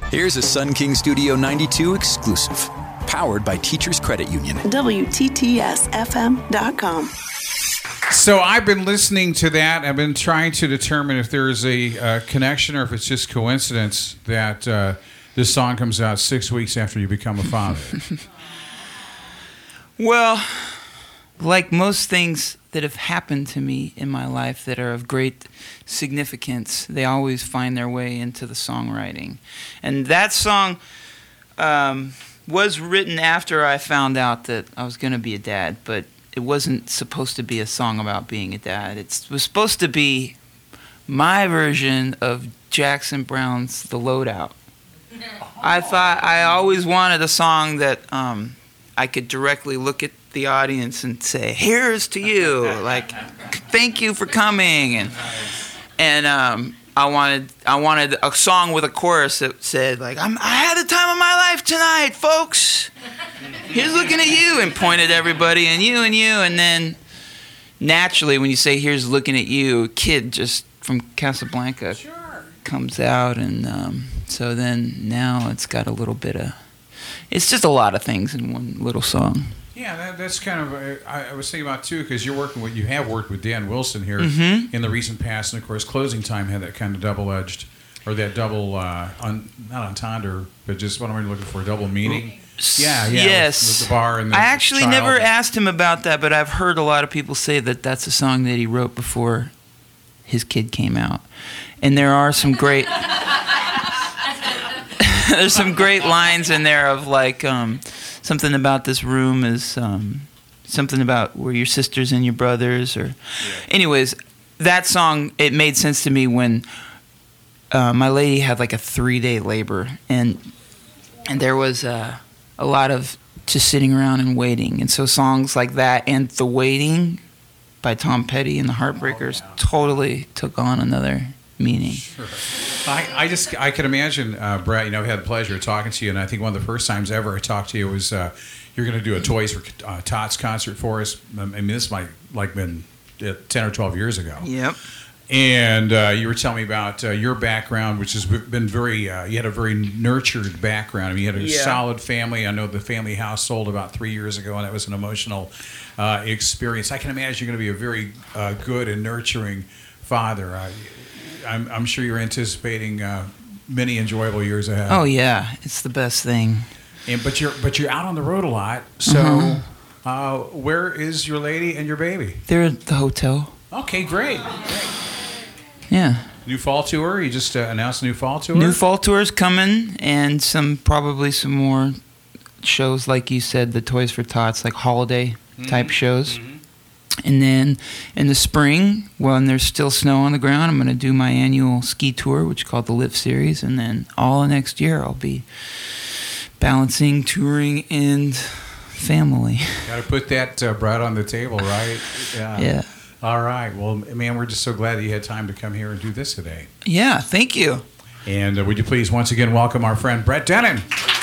Here's a Sun King Studio 92 exclusive, powered by Teachers Credit Union. WTTSFM.com. So I've been listening to that. I've been trying to determine if there's a connection or if it's just coincidence that this song comes out 6 weeks after you become a father. Well, like most things that have happened to me in my life that are of great significance, they always find their way into the songwriting. And that song was written after I found out that I was going to be a dad, but it wasn't supposed to be a song about being a dad. It was supposed to be my version of Jackson Browne's The Loadout. I always wanted a song that I could directly look at the audience and say, "Here's to you," like, "Thank you for coming," and I wanted a song with a chorus that said, like, I had the time of my life tonight, folks. Here's looking at you, and pointed everybody, and you, and then naturally when you say "here's looking at you," a kid just from Casablanca comes out, and so then now it's got a little bit of, it's just a lot of things in one little song. Yeah, that's kind of, I was thinking about too, because you have worked with Dan Wilson here in the recent past, and of course Closing Time had that kind of double-edged, or that double, not entendre, but just what am I looking for, double meaning? Yeah, yes. With the bar and the I actually child. never asked him about that, but I've heard a lot of people say that that's a song that he wrote before his kid came out. And there are some great there's some great lines in there of like something about this room is something about where your sisters and your brothers, or anyways, that song, it made sense to me when my lady had like a 3-day labor, and there was a lot of just sitting around and waiting, and so songs like that and The Waiting by Tom Petty and the Heartbreakers totally took on another meaning. Sure. I can imagine, Brett, I've had the pleasure of talking to you, and I think one of the first times ever I talked to you was you're going to do a Toys for Tots concert for us. I mean, this might been 10 or 12 years ago. Yep. And you were telling me about your background, which has been very, you had a very nurtured background. I mean, you had a solid family. I know the family house sold about 3 years ago, and that was an emotional experience. I can imagine you're going to be a very good and nurturing father. I'm sure you're anticipating many enjoyable years ahead. Oh yeah, it's the best thing. But you're out on the road a lot. So where is your lady and your baby? They're at the hotel. Okay, great. Yeah. New fall tour? You just announced a new fall tour? New fall tour's coming, and probably some more shows, like you said, the Toys for Tots, like holiday type shows. Mm-hmm. And then in the spring, when there's still snow on the ground, I'm going to do my annual ski tour, which is called the Lift Series. And then all next year, I'll be balancing touring and family. Got to put that bread on the table, right? Yeah. All right. Well, man, we're just so glad that you had time to come here and do this today. Yeah, thank you. And would you please once again welcome our friend Brett Dennen.